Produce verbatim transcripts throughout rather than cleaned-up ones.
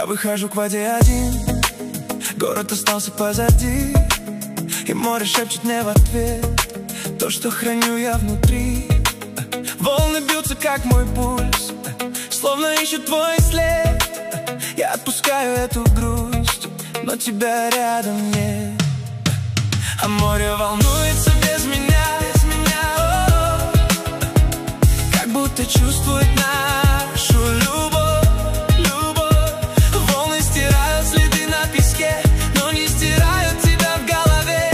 Я выхожу к воде один, город остался позади, и море шепчет мне в ответ то, что храню я внутри. Волны бьются, как мой пульс, словно ищут твой след. Я отпускаю эту грусть, но тебя рядом нет. А море волнуется без меня, без меня, о-о-о. Как будто чувствует нашу любовь, любовь. Волны стирают следы на песке, но не стирают тебя в голове.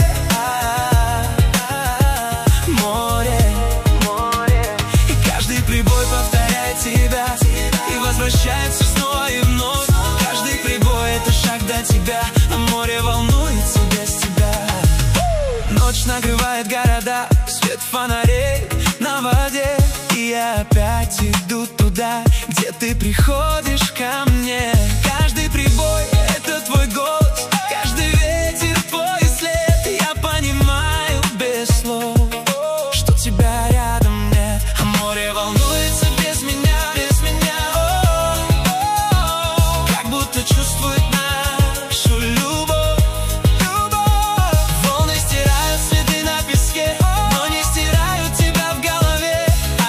А-а-а. Море, море, и каждый прибой повторяет тебя и возвращается снова и вновь. Каждый прибой — это шаг до тебя, а море волнуется без тебя. Ночь накрывает города, свет фонарей на воде, и я опять иду туда, где ты приходишь ко мне. Каждый прибой — это твой голос, каждый ветер — твой след. Я понимаю без слов, что тебя рядом нет, а море волнуется без меня, без меня, о-о-о. Как будто чувствует нашу любовь, любовь. Волны стирают следы на песке, но не стирают тебя в голове.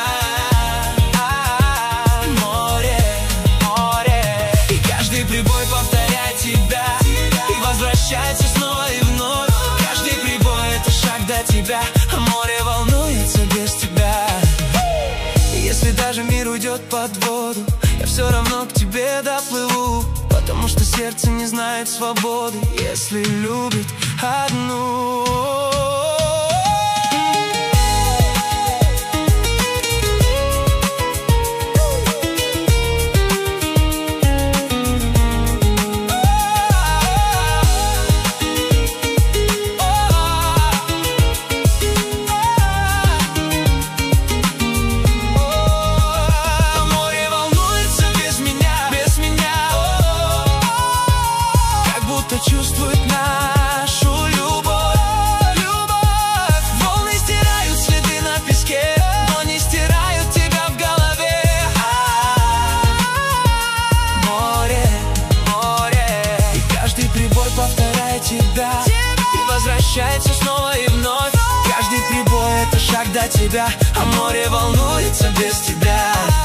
А-а-а. Море, море, и каждый прибой повторяет тебя и возвращается снова и вновь. Каждый прибой — это шаг до тебя, а море волнуется без тебя. Если даже мир уйдет под воду, я все равно к тебе доплыву, потому что сердце не знает свободы, если любит одну. Чувствует нашу любовь, любовь. Волны стирают следы на песке, но не стирают тебя в голове. А-а-а. Море, море, и каждый прибой повторяет тебя и возвращается снова и вновь. Каждый прибой — это шаг до тебя, а море волнуется без тебя.